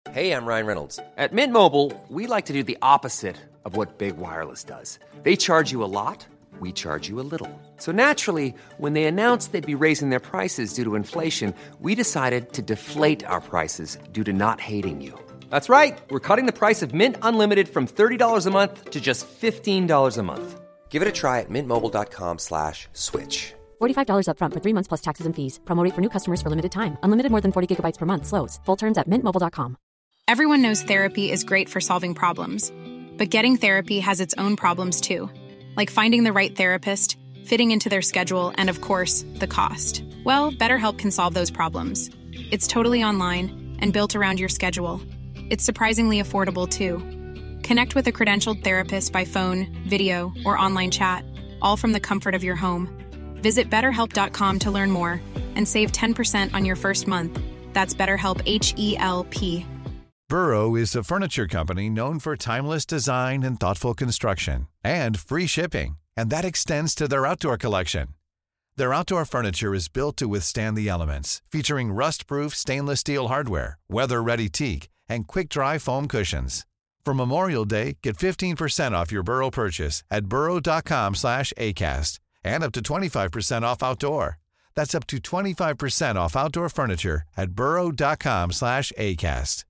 Hey, I'm Ryan Reynolds. At Mint Mobile, we like to do the opposite of what Big Wireless does. They charge you a lot, we charge you a little. So naturally, when they announced they'd be raising their prices due to inflation, we decided to deflate our prices due to not hating you. That's right. We're cutting the price of Mint Unlimited from $30 a month to just $15 a month. Give it a try at mintmobile.com/switch. $45 up front for 3 months plus taxes and fees. Promo rate for new customers for limited time. Unlimited more than 40 gigabytes per month. Slows full terms at mintmobile.com. Everyone knows therapy is great for solving problems, but getting therapy has its own problems too, like finding the right therapist, fitting into their schedule, and of course, the cost. Well, BetterHelp can solve those problems. It's totally online and built around your schedule. It's surprisingly affordable too. Connect with a credentialed therapist by phone, video, or online chat, all from the comfort of your home. Visit BetterHelp.com to learn more and save 10% on your first month. That's BetterHelp, H-E-L-P. Burrow is a furniture company known for timeless design and thoughtful construction, and free shipping, and that extends to their outdoor collection. Their outdoor furniture is built to withstand the elements, featuring rust-proof stainless steel hardware, weather-ready teak, and quick-dry foam cushions. For Memorial Day, get 15% off your Burrow purchase at burrow.com/acast, and up to 25% off outdoor. That's up to 25% off outdoor furniture at burrow.com/acast.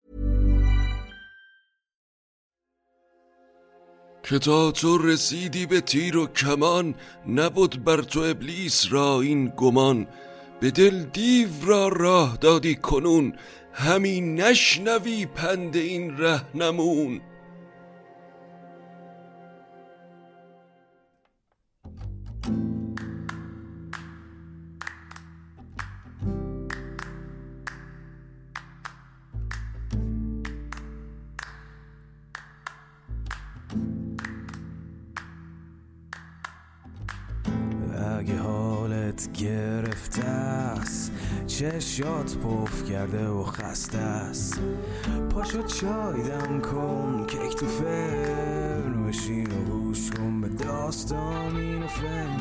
که تا تو رسیدی به تیر و کمان، نبود بر تو ابلیس را این گمان. به دل دیو را راه دادی کنون، همین نشنوی پند این رهنمون. اگه حالت گرفته است، چشات پف کرده و خسته است، پاشو چای دم کن، کیک تو فرن بشین و گوش کن به داستامین و فن.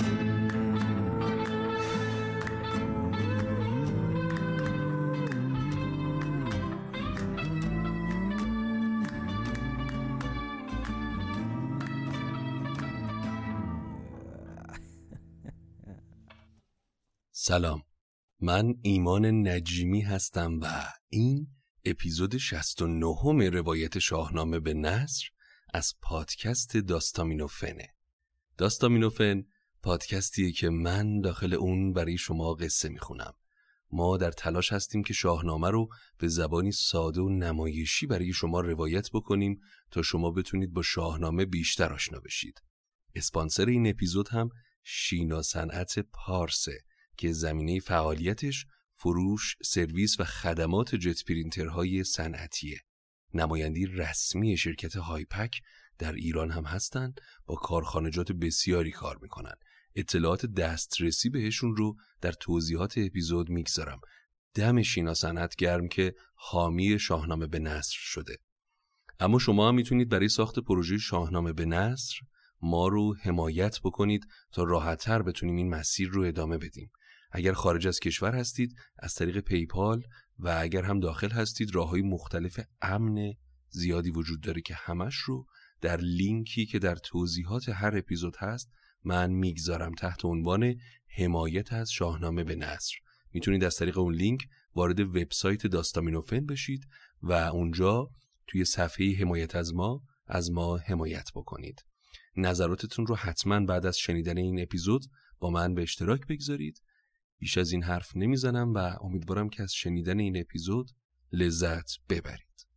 سلام، من ایمان نجیمی هستم و این اپیزود 69 روایت شاهنامه به نثر از پادکست داستامینوفنه. داستامینوفن پادکستیه که من داخل اون برای شما قصه میخونم. ما در تلاش هستیم که شاهنامه رو به زبانی ساده و نمایشی برای شما روایت بکنیم تا شما بتونید با شاهنامه بیشتر آشنا بشید. اسپانسر این اپیزود هم شینا صنعت پارسه که زمینه فعالیتش فروش، سرویس و خدمات جت پرینترهای صنعتیه. نمایندی رسمی شرکت هایپک در ایران هم هستن، با کارخانجات بسیاری کار میکنن. اطلاعات دسترسی بهشون رو در توضیحات اپیزود میگذارم. دم شینا صنعت گرم که حامی شاهنامه به نثر شده. اما شما هم میتونید برای ساخت پروژه شاهنامه به نثر ما رو حمایت بکنید تا راحت‌تر بتونیم این مسیر رو ادامه بدیم. اگر خارج از کشور هستید از طریق پیپال و اگر هم داخل هستید راه‌های مختلف امن زیادی وجود داره که همش رو در لینکی که در توضیحات هر اپیزود هست من میگذارم تحت عنوان حمایت از شاهنامه به نثر. میتونید از طریق اون لینک وارد وبسایت داستامینوفن بشید و اونجا توی صفحه حمایت از ما حمایت بکنید. نظراتتون رو حتما بعد از شنیدن این اپیزود با من به اشتراک بگذارید. بیش از این حرف نمیزنم و امیدوارم که از شنیدن این اپیزود لذت ببرید.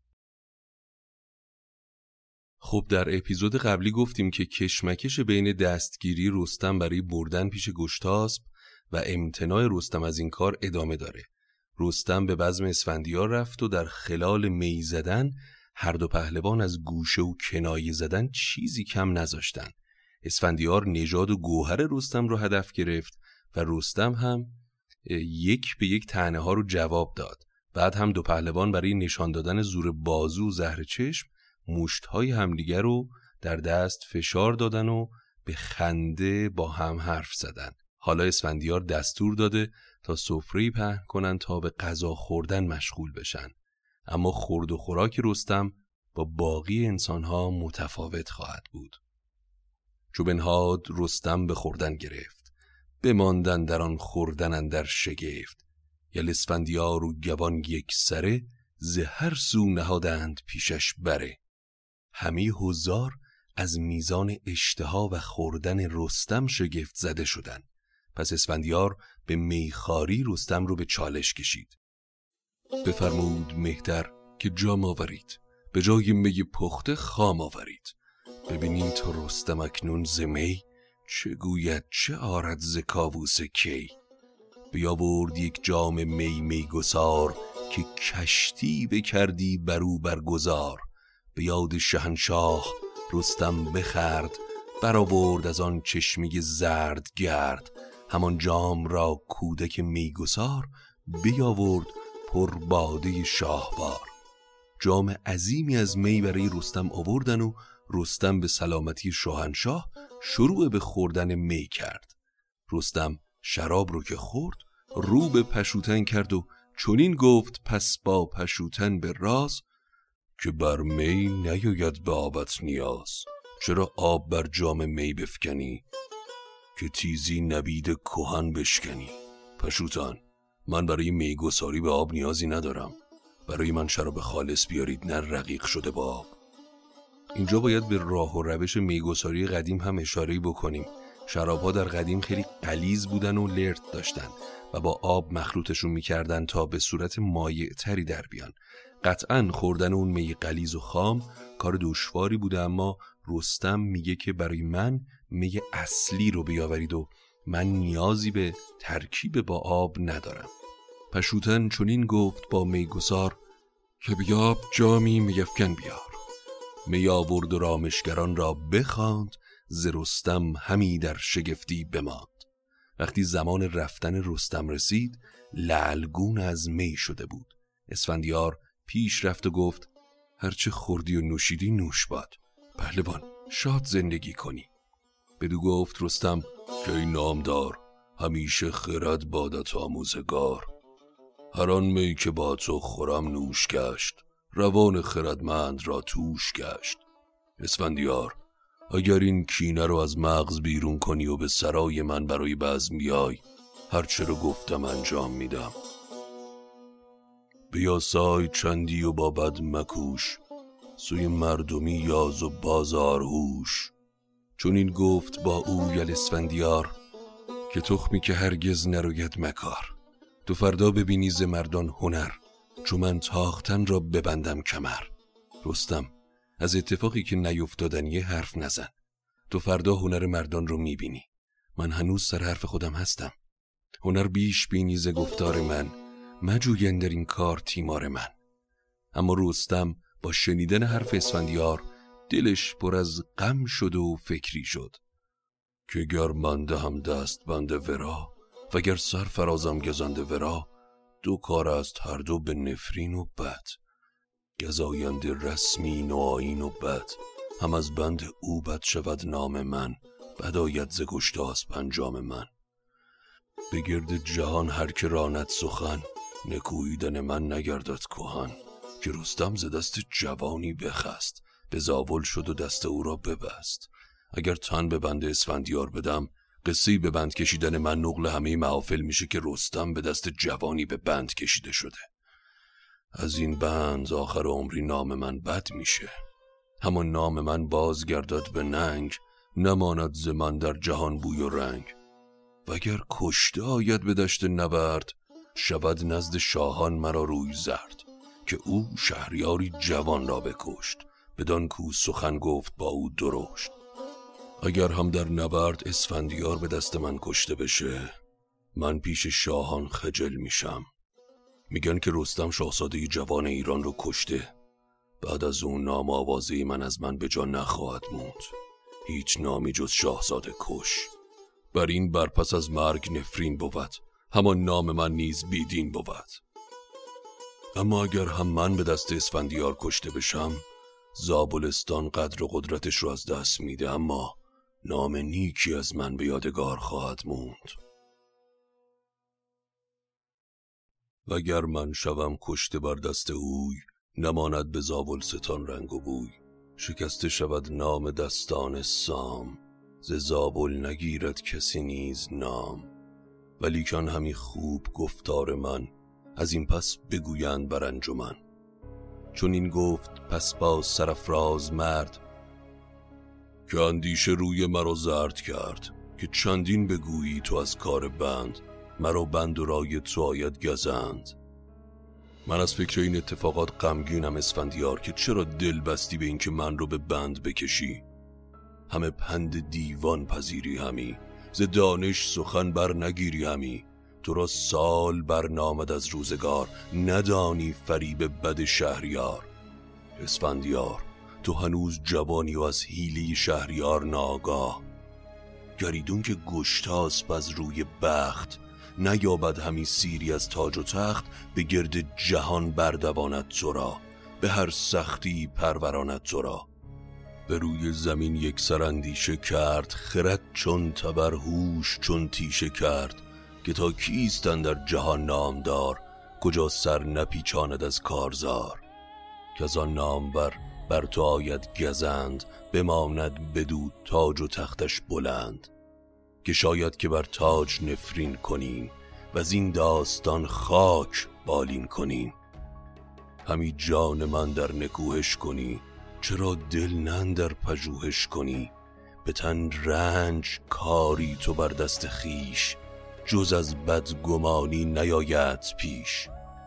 خب در اپیزود قبلی گفتیم که کشمکش بین دستگیری رستم برای بردن پیش گشتاسپ و امتناع رستم از این کار ادامه داره. رستم به بزم اسفندیار رفت و در خلال می زدن هر دو پهلوان از گوشه و کنایه زدن چیزی کم نذاشتن. اسفندیار نژاد و گوهر رستم رو هدف گرفت و رستم هم یک به یک طعنه ها رو جواب داد. بعد هم دو پهلوان برای نشان دادن زور بازو و زهر چشم مشت‌های همدیگر رو در دست فشار دادن و به خنده با هم حرف زدن. حالا اسفندیار دستور داده تا سفره‌ای پهن کنن تا به غذا خوردن مشغول بشن. اما خورد و خوراک رستم با باقی انسانها متفاوت خواهد بود. چو بنهاد رستم به خوردن گرفت، بماندن در آن خوردن اندر شگفت. یل اسفندیار و گوان یک سره، ز هر سو نهادند پیشش بره. همه حضار از میزان اشتها و خوردن رستم شگفت زده شدند. پس اسفندیار به میخواری رستم رو به چالش کشید. بفرمود مهتر که جام آورید، به جای می پخته خام آورید. ببینین تا رستم اکنون ز می، چه گوید چه آرد ز کاووس کی. بیاورد یک جام می گسار، که کشتی بکردی برو برگزار. به یاد شهنشاه رستم بخورد، برآورد از آن چشمه زرد گرد. همان جام را کودک میگسار، بیاورد پر باده شاهوار. جام عظیمی از می برای رستم آوردن و رستم به سلامتی شاهنشاه شروع به خوردن می کرد. رستم شراب رو که خورد، رو به پشوتن کرد و چنین گفت پس با پشوتن به راز، که بر می نیاید به آبت نیاز. چرا آب بر جام می بفکنی، که تیزی نبید کهن بشکنی. پشوتن، من برای میگساری به آب نیازی ندارم، برای من شراب خالص بیارید، نه رقیق شده با آب. اینجا باید به راه و روش میگساری قدیم هم اشاره بکنیم. شراب‌ها در قدیم خیلی غلیظ بودن و لرد داشتن و با آب مخلوطشون میکردن تا به صورت مایع تری در بیان. قطعاً خوردن اون می غلیظ و خام کار دشواری بوده، اما رستم میگه که برای من می اصلی رو بیاورید و من نیازی به ترکیب با آب ندارم. پشوتن چنین گفت با میگسار، که بیاب جامی میفکن بیار. می آورد و رامشگران را بخواند، ز رستم همی در شگفتی بماند. وقتی زمان رفتن رستم رسید، لعلگون از می شده بود. اسفندیار پیش رفت و گفت هرچه خوردی و نوشیدی نوش باد، پهلوان شاد زندگی کنی. بدو گفت رستم که ای نامدار، همیشه خرد بادت آموزگار. هر آن می که با تو خورم نوش گشت، روان خردمند را توش گشت. اسفندیار، اگر این کینه رو از مغز بیرون کنی و به سرای من برای بزم بیای، هرچه رو گفتم انجام میدم. بیاسای چندی و با بد مکوش، سوی مردمی یاز و بازار هوش. چون این گفت با او یل اسفندیار، که تخمی که هرگز نروید مکار. تو فردا ببینی ز مردان هنر، چو من تاختن را ببندم کمر. رستم، از اتفاقی که نیفتادنیه حرف نزن. تو فردا هنر مردان رو میبینی. من هنوز سر حرف خودم هستم. هنر بیش بینی ز گفتار من، مجوین در این کار تیمار من. اما رستم با شنیدن حرف اسفندیار دلش پر از غم شد و فکری شد، که گر من دهم دست بند ورا، و گر سر فرازم گزند ورا. دو کار است هر دو به نفرین و بد، گزایند رسمین و آیین و بد. هم از بند او بد شود نام من، بد آید ز گشتاس پنجام من. به گرد جهان هر که راند سخن، نکوییدن من نگردد کهن. که رستم ز دست جوانی بخست، به زاول شد و دست او را ببست. اگر تن به بند اسفندیار بدم، قصه‌ای به بند کشیدن من نقل همه محافل میشه که رستم به دست جوانی به بند کشیده شده. از این بند آخر عمری نام من بد میشه، همان نام من بازگردد به ننگ. نماند ز من در جهان بوی و رنگ. وگر کشته آید به دشت نبرد، شود نزد شاهان مرا روی زرد. که او شهریاری جوان را بکشت، بدان کو سخن گفت با او درشت. اگر هم در نبرد اسفندیار به دست من کشته بشه، من پیش شاهان خجل میشم. میگن که رستم شاهزاده جوان ایران رو کشته. بعد از اون نام آوازه من از من به جا نخواهد موند، هیچ نامی جز شاهزاده کش. بر این برپس از مرگ نفرین بود، همان نام من نیز بیدین بود. اما اگر هم من به دست اسفندیار کشته بشم، زابلستان قدر و قدرتش رو از دست میده، اما نام نیکی از من به یادگار خواهد موند. وگر من شوم کشته بر دست اوی، نماند به زابلستان رنگ و بوی. شکسته شود نام دستان سام، ز زابل نگیرد کسی نیز نام. ولیکن همی خوب گفتار من، از این پس بگویند بر انجمن. چون این گفت پس با سرافراز مرد، که اندیشه روی مرا زرد کرد. که چندین بگویی تو از کار بند، مرا بند و رای تو آید گزند. من از فکر این اتفاقات غمگینم اسفندیار، که چرا دل بستی به این که من رو به بند بکشی. همه پند دیوان پذیری همی، ز دانش سخن بر نگیری همی. تو را سال برنامد از روزگار، ندانی فریب بد شهریار. اسفندیار تو هنوز جوانی و از حیله شهریار ناگاه. گریدون که گشتاسپ از روی بخت، نیابد همی سیری از تاج و تخت. به گرد جهان بردواند تو را، به هر سختی پروراند تو را. به روی زمین یک سر اندیشه کرد، خرد چون تبر هوش چون تیشه کرد. که تا کیستن در جهان نامدار، کجا سر نپیچاند از کارزار. که از آن نامور بر تو آید گزند، بماند بدو تاج و تختش بلند. که شاید که بر تاج نفرین کنیم، و از این داستان خاک بالین کنیم. همی جان من در نکوهش کنی، چرا دل نه در پژوهش کنی. به تن رنج کاری تو بر دست خیش، جز از بدگمانی نیاید پیش.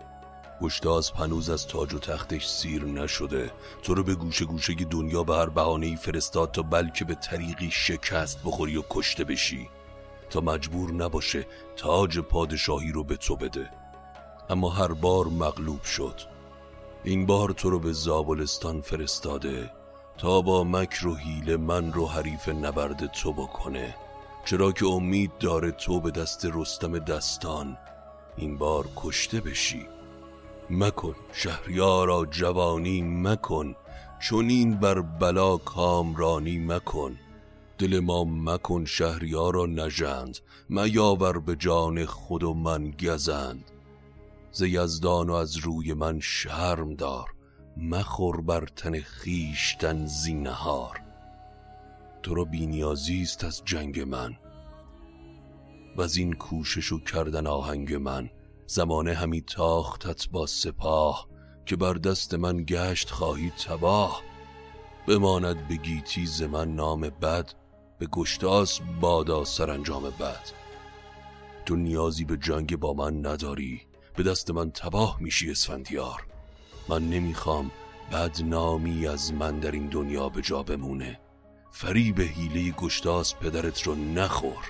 گشتاسپ هنوز از تاج و تختش سیر نشده، تو رو به گوشه گوشه دنیا به هر بهانه‌ای فرستاد، تا بلکه به طریقی شکست بخوری و کشته بشی، تا مجبور نباشه تاج پادشاهی رو به تو بده. اما هر بار مغلوب شد. این بار تو رو به زابلستان فرستاده، تا با مکر و حیله من رو حریف نبرد تو بکنه. چرا که امید داره تو به دست رستم دستان این بار کشته بشی. مکن شهریارا جوانی مکن، چون این بر بلا کامرانی مکن. دل ما مکن شهریارا نژند، میاور به جان خود و من گزند. ز یزدان و از روی من شرم دار، مخور بر تن خویشتن زینهار. تو را بی‌نیازیست از جنگ من، و از این کوشش و کردن آهنگ من. زمانه همی تاختت با سپاه، که بر دست من گشت خواهی تباه. بماند به گیتی ز من نام بد، به گشتاسپ بادا سرانجام بد. تو نیازی به جنگ با من نداری، به دست من تباه میشی اسفندیار. من نمیخوام بدنامی از من در این دنیا به جا بمونه. فریب حیله گشتاسپ پدرت رو نخور.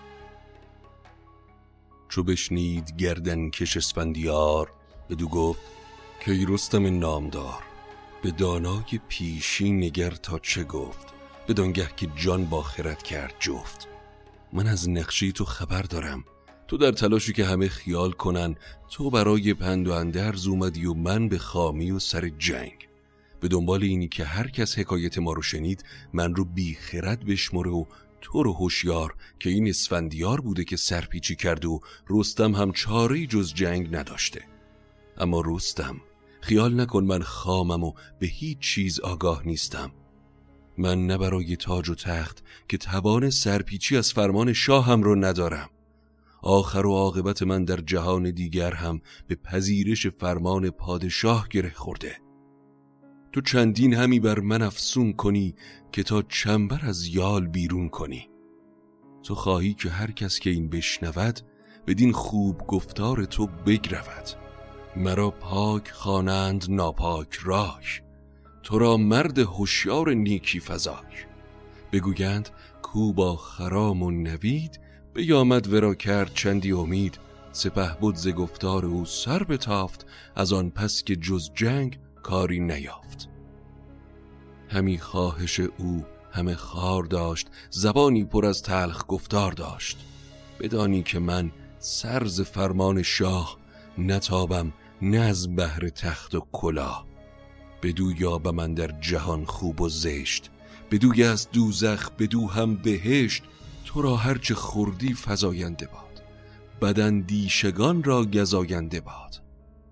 چو بشنید گردن کش اسفندیار، بدو گفت که ای رستم نامدار. به دانای پیشی نگر تا چه گفت، بدانگه که جان با خرد کرد جفت. من از نقشی تو خبر دارم، تو در تلاشی که همه خیال کنن تو برای پند و اندرز اومدی و من به خامی و سر جنگ. به دنبال اینی که هر کس حکایت ما رو شنید من رو بی خرد بشمره و تو رو هوشیار که این اسفندیار بوده که سرپیچی کرد و رستم هم چاره‌ای جز جنگ نداشته. اما رستم خیال نکن من خامم و به هیچ چیز آگاه نیستم. من نه برای تاج و تخت که توان سرپیچی از فرمان شاهم رو ندارم. آخر و عاقبت من در جهان دیگر هم به پذیرش فرمان پادشاه گره خورده. تو چندین همی بر من افسون کنی که تا چنبر از یال بیرون کنی. تو خواهی که هر کس که این بشنود بدین خوب گفتار تو بگرود. مرا پاک خوانند ناپاک راک، تو را مرد هوشیار نیکی فزاک. بگویند کو با خرام و نوید، بیامد ورا کرد چندی امید. سپهبد ز گفتار او سر بتافت، از آن پس که جز جنگ کاری نیافت. همی خواهش او همه خار داشت، زبانی پر از تلخ گفتار داشت. بدانی که من سر ز فرمان شاه، نتابم نه از بهر تخت و کلاه. بدو یابم من در جهان خوب و زشت، بدوی از دوزخ بدو هم بهشت. تو را هرچه خوردی فزاینده باد، بداندیشگان را گزاینده باد.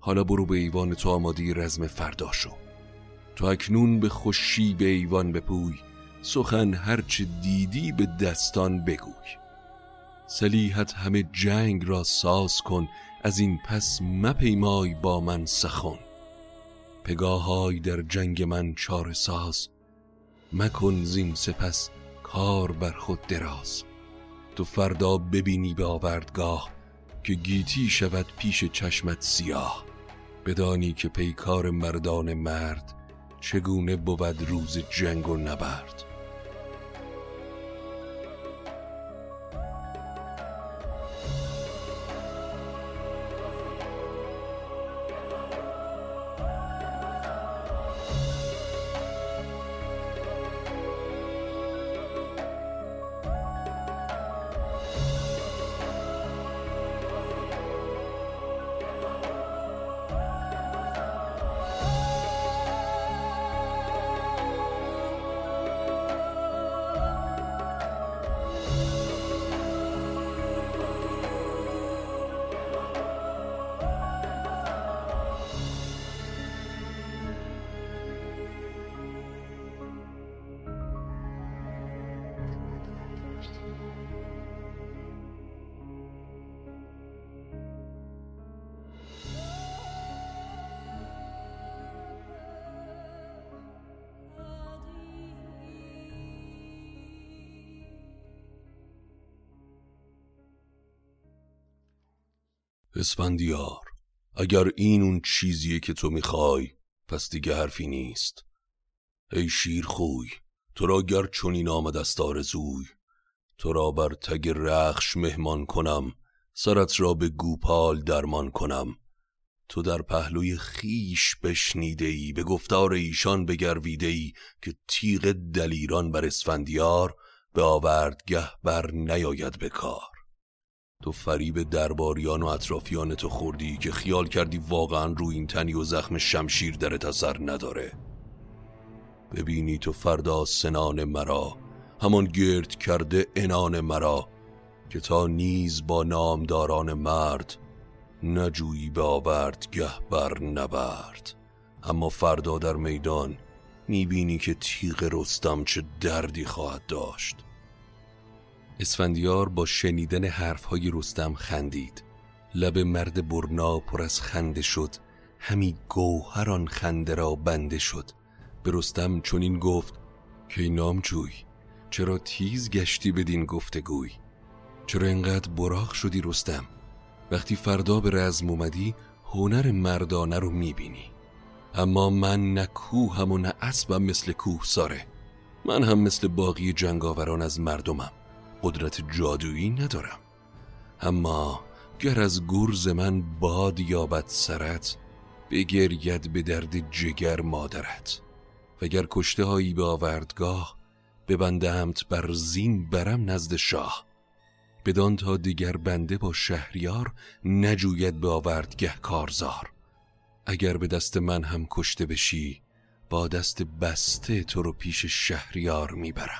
حالا برو به ایوان تو آماده رزم فردا شو. تو اکنون به خوشی به ایوان بپوی، سخن هرچه دیدی به دستان بگوی. سلیحت همه جنگ را ساز کن، از این پس مپیمای با من سخن. پگاهای در جنگ من چاره ساز، مکن زین سپس کار بر خود دراز. تو فردا ببینی به آوردگاه، که گیتی شود پیش چشمت سیاه. بدانی که پیکار مردان مرد، چگونه بود روز جنگ و نبرد. اسفندیار، اگر این اون چیزیه که تو میخوای، پس دیگه حرفی نیست. ای شیر خوی، تو را گر چنین آمد است آرزوی، تو را بر تگ رخش مهمان کنم، سرت را به گوپال درمان کنم. تو در پهلوی خیش بشنیده‌ای، به گفتار ایشان بگرویده‌ای، که تیغ دلیران بر اسفندیار، به آوردگه بر نیاید به کار. تو فریب درباریان و اطرافیان تو خوردی، که خیال کردی واقعا رو این تنی و زخم شمشیر درت اثر نداره. ببینی تو فردا سنان مرا، همان گرد کرده عنان مرا، که تا نیز با نامداران مرد، نجویی به آوردگه بر نبرد. اما فردا در میدان میبینی که تیغ رستم چه دردی خواهد داشت. اسفندیار با شنیدن حرفهای رستم خندید. لب مرد برنا پر از خنده شد، همی گوهر آن خنده را بنده شد. به رستم چنین گفت که نامجوی، چرا تیز گشتی بدین گفتگوی؟ چرا اینقدر براق شدی رستم؟ وقتی فردا به رزم اومدی، هنر مردانه رو میبینی. اما من نه کوهم و نه اسبم مثل کوهساره. من هم مثل باقی جنگاوران از مردمم، قدرت جادویی ندارم. اما گر از گرز من باد یابد سرت، بگرید به درد جگر مادرت. وگر کشته هایی به آوردگاه، ببندمت بر زین برم نزد شاه. بدان تا دیگر بنده با شهریار، نجوید به آوردگه کارزار. اگر به دست من هم کشته بشی، با دست بسته تو رو پیش شهریار میبرم.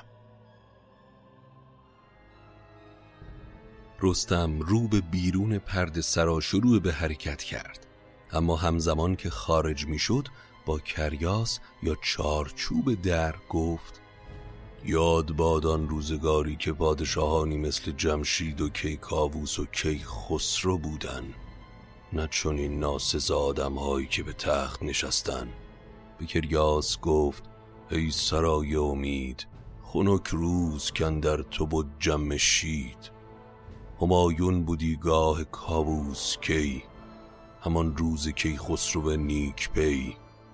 رستم رو به بیرون پرده سرا شروع به حرکت کرد، اما همزمان که خارج میشد با کریاس یا چارچوب در گفت: یاد بادان روزگاری که پادشاهانی مثل جمشید و کیکاووس و کیخسرو بودن، نه چنین ناسزا آدم‌هایی که به تخت نشستن. به کریاس گفت: ای سرای امید، خنک روز کاندر تو بود جمشید. همایون بودی گاه کاووس کی، همان روز کیخسرو نیک پی.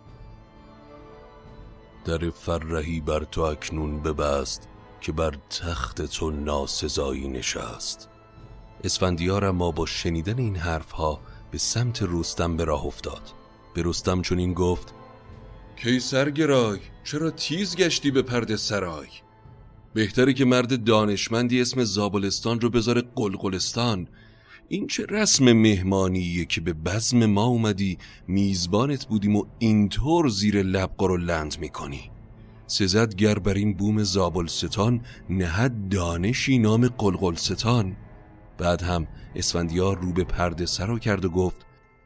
در فرهی بر تو اکنون ببست، که بر تخت تو ناسزایی نشست. اسفندیار اما با شنیدن این حرفها به سمت رستم به راه افتاد. به رستم چنین گفت: کیسرگرای، چرا تیز گشتی به پرده سرای؟ بهتره که مرد دانشمندی اسم زابلستان رو بذاره قلقلستان. این چه رسم مهمانیه که به بزم ما اومدی، میزبانت بودیم و اینطور زیر لب قرولند میکنی؟ سزد گر بر این بوم زابلستان، نهد دانشی نام قلقلستان. بعد هم اسفندیار رو به پرده سرا کرد و گفت: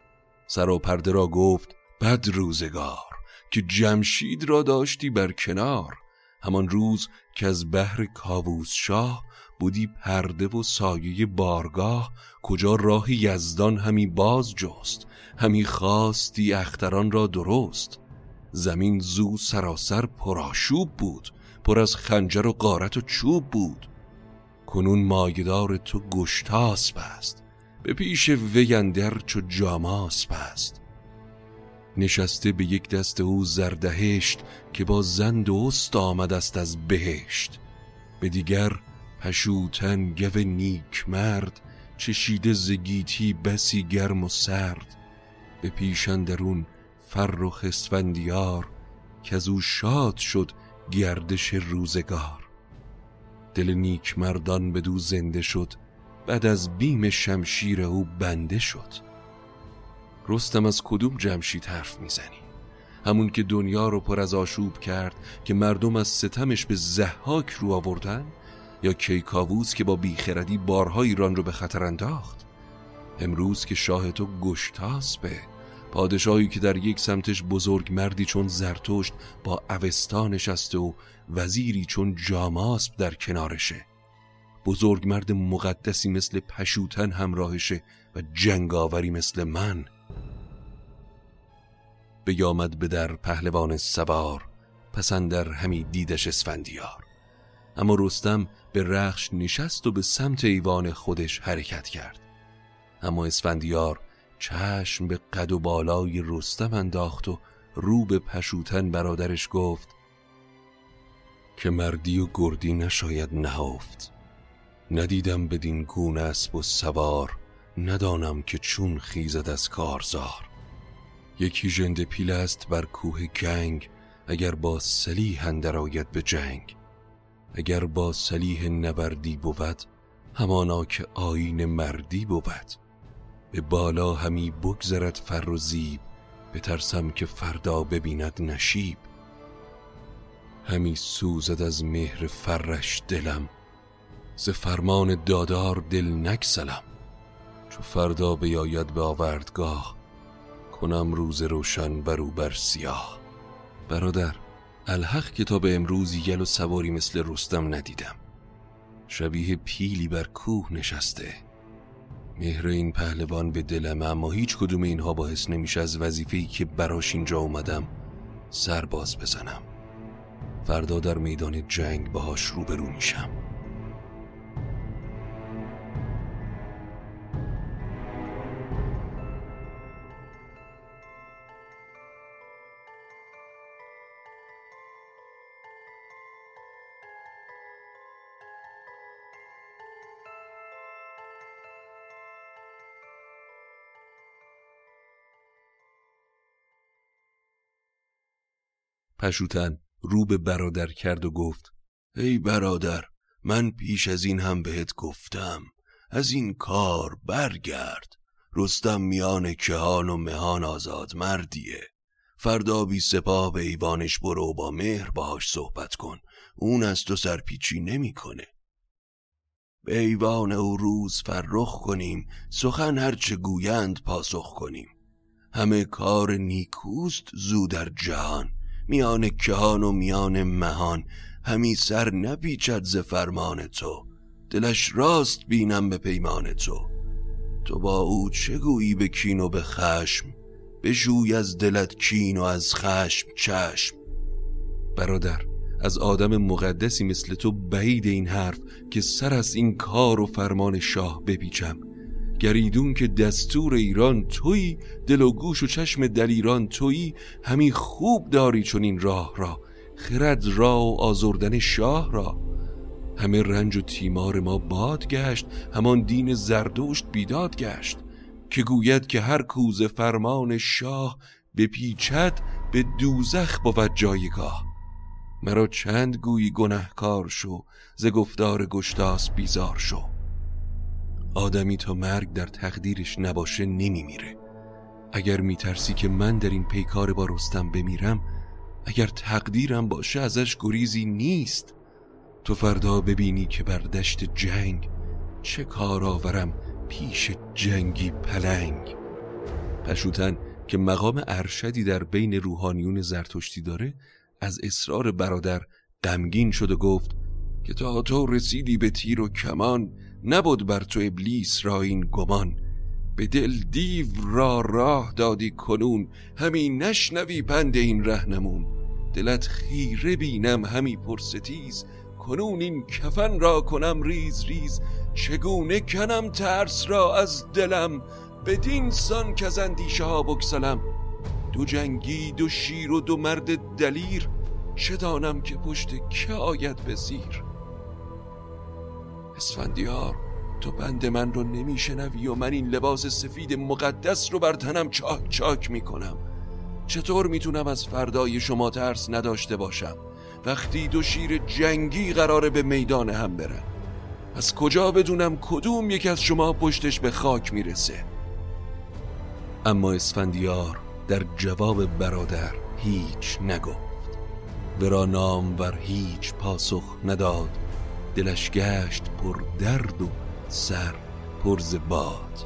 سراپرده را گفت بد روزگار که جمشید را داشتی بر کنار. همان روز که از بحر کاووس شاه بودی پرده و سایه بارگاه، کجا راه یزدان همی باز جست، همی خواستی اختران را درست. زمین زو سراسر پرآشوب بود، پر از خنجر و غارت و چوب بود. کنون مایه‌دار تو گشتاسپ است، به پیش وی اندر چو جاماسپ است. نشسته به یک دست او زردهشت، که با زند و است آمد است از بهشت. به دیگر پشوتن گو نیک مرد، چشیده ز گیتی بسی گرم و سرد. به پیش اندرون فرخ اسفندیار، که از او شاد شد گردش روزگار. دل نیک مردان بدو زنده شد، بعد از بیم شمشیر او بنده شد. رستم از کدوم جمشید حرف میزنی؟ همون که دنیا رو پر از آشوب کرد، که مردم از ستمش به ضحاک رو آوردن؟ یا کیکاووس که با بیخردی بارها ایران رو به خطر انداخت؟ امروز که شاه تو گشتاسپه، پادشاهی که در یک سمتش بزرگ مردی چون زرتشت با اوستا نشسته و وزیری چون جاماسپ در کنارشه، بزرگ مرد مقدسی مثل پشوتن همراهشه و جنگاوری مثل من. بیامد به در پهلوان سوار، پسندر همی دیدش اسفندیار. اما رستم به رخش نشست و به سمت ایوان خودش حرکت کرد. اما اسفندیار چشم به قد و بالای رستم انداخت و رو به پشوتن برادرش گفت که مردی و گردی نشاید نهفت. ندیدم بدین گونه اسب و سوار، ندانم که چون خیزد از کارزار. یکی ژنده پیل است بر کوه گنگ، اگر با سلیح اندر آید به جنگ. اگر با سلیح نبردی بود، همانا که آیین مردی بود. به بالا همی بگذرد فر و زیب، بترسم که فردا ببیند نشیب. همی سوزد از مهر فرش دلم، ز فرمان دادار دل نگسلم. چو فردا بیاید به آوردگاه، کنم روز روشن برو بر سیاه. برادر، الحق که تا به امروز یل و سواری مثل رستم ندیدم. شبیه پیلی بر کوه نشسته. مهر این پهلوان به دلم، اما هیچ کدوم اینها باعث نمیشه از وظیفه‌ای که براش اینجا اومدم سر باز بزنم. فردا در میدان جنگ باهاش روبرو میشم. پشوتن رو به برادر کرد و گفت ای برادر، من پیش از این هم بهت گفتم، از این کار برگرد. رستم میان کهان و مهان آزاد مردیه. فردا بی سپاه به ایوانش برو و با مهر باهاش صحبت کن، اون از تو سرپیچی نمی کنه. به ایوان او روز فرخ کنیم، سخن هرچه گویند پاسخ کنیم. همه کار نیکوست زو در جهان، میان کهان و میان مهان. همی سر نپیچد ز فرمان تو، دلش راست بینم به پیمان تو. تو با او چه گویی به کین و به خشم، بشوی از دلت کین و از خشم چشم. برادر، از آدم مقدسی مثل تو بعید این حرف که سر از این کار و فرمان شاه بپیچم. گریدون که دستور ایران تویی، دل و گوش و چشم دلیران تویی. همی خوب داری چون این راه را، خرد را و آزردن شاه را. همه رنج و تیمار ما باد گشت، همان دین زردشت بیداد گشت. که گوید که هر کوز فرمان شاه، بپیچد به دوزخ بود جایگاه. مرا چند گویی گنهکار شو، ز گفتار گشتاسپ بیزار شو. آدمی تا مرگ در تقدیرش نباشه نمیمیره. اگر میترسی که من در این پیکار با رستم بمیرم، اگر تقدیرم باشه ازش گریزی نیست. تو فردا ببینی که بر دشت جنگ، چه کار آورم پیش جنگی پلنگ. پشوتن که مقام ارشدی در بین روحانیون زرتشتی داره از اصرار برادر غمگین شد و گفت که تا تو رسیدی به تیر و کمان، نبود بر تو ابلیس را این گمان. به دل دیو را راه دادی کنون، همین نشنوی پند این رهنمون. دلت خیره بینم همی پرستیز، کنون این کفن را کنم ریز ریز. چگونه کنم ترس را از دلم، بدین سان که از اندیشه ها بگسلم. دو جنگی دو شیر و دو مرد دلیر، چه دانم که پشت که آید به زیر. اسفندیار تو بند من رو نمیشنوی و من این لباس سفید مقدس رو بر تنم چاک چاک میکنم. چطور میتونم از فردای شما ترس نداشته باشم وقتی دو شیر جنگی قراره به میدان هم برن؟ از کجا بدونم کدوم یک از شما پشتش به خاک میرسه؟ اما اسفندیار در جواب برادر هیچ نگفت. ورا نامور هیچ پاسخ نداد، دلش گشت پر درد و سر پر ز باد.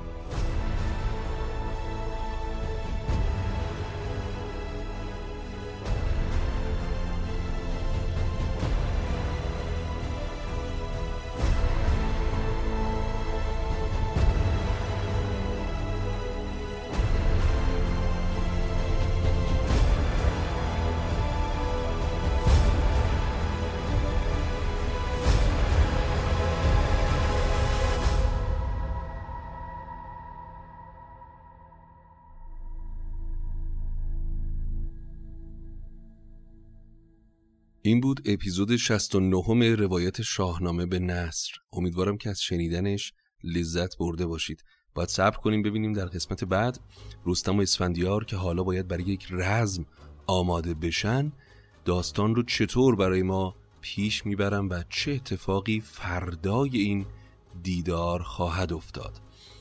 این بود اپیزود 69 روایت شاهنامه به نثر. امیدوارم که از شنیدنش لذت برده باشید. باید صبر کنیم ببینیم در قسمت بعد رستم و اسفندیار که حالا باید برای یک رزم آماده بشن، داستان رو چطور برای ما پیش میبرن و چه اتفاقی فردای این دیدار خواهد افتاد.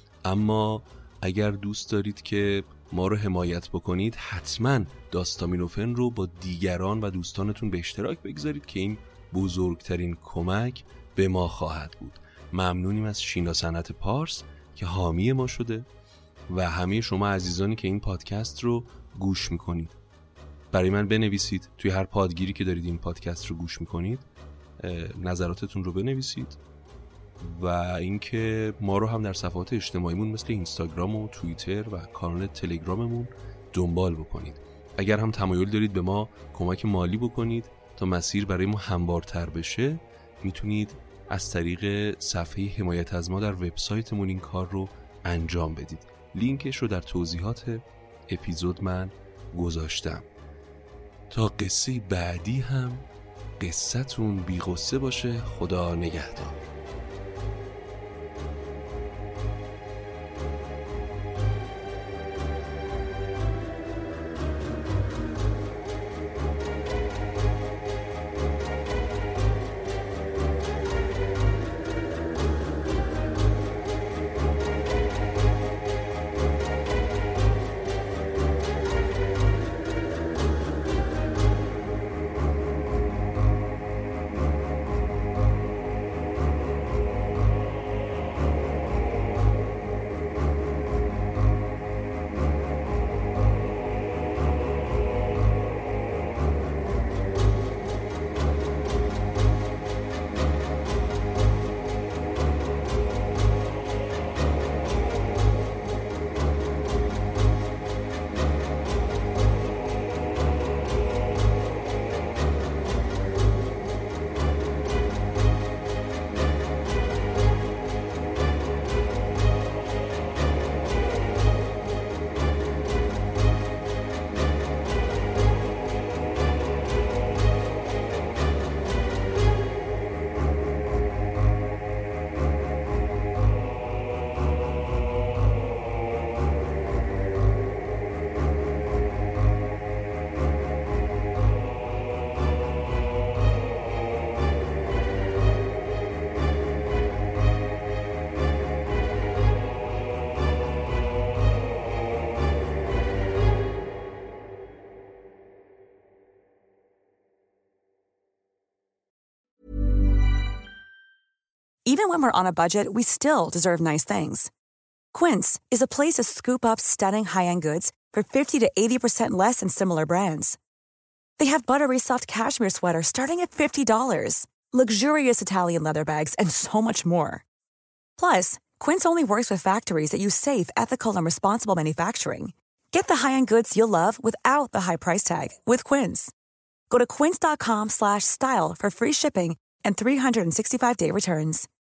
اما اگر دوست دارید که ما رو حمایت بکنید، حتما داستامینوفن رو با دیگران و دوستانتون به اشتراک بگذارید که این بزرگترین کمک به ما خواهد بود. ممنونیم از شینا صنعت پارس که حامی ما شده و همه شما عزیزانی که این پادکست رو گوش میکنید. برای من بنویسید توی هر پادگیری که دارید این پادکست رو گوش میکنید، نظراتتون رو بنویسید و اینکه ما رو هم در صفحات اجتماعیمون مثل اینستاگرام و توییتر و کانال تلگراممون دنبال بکنید. اگر هم تمایل دارید به ما کمک مالی بکنید تا مسیر برای ما هموارتر بشه، میتونید از طریق صفحه حمایت از ما در وبسایتمون این کار رو انجام بدید. لینکش رو در توضیحات اپیزود من گذاشتم. تا قصه بعدی هم قصتون بی غصه باشه. خدا نگهدار. Even when we're on a budget, we still deserve nice things. Quince is a place to scoop up stunning high-end goods for 50 to 80% less than similar brands. They have buttery soft cashmere sweaters starting at $50, luxurious Italian leather bags, and so much more. Plus, Quince only works with factories that use safe, ethical, and responsible manufacturing. Get the high-end goods you'll love without the high price tag with Quince. Go to quince.com/style for free shipping and 365-day returns.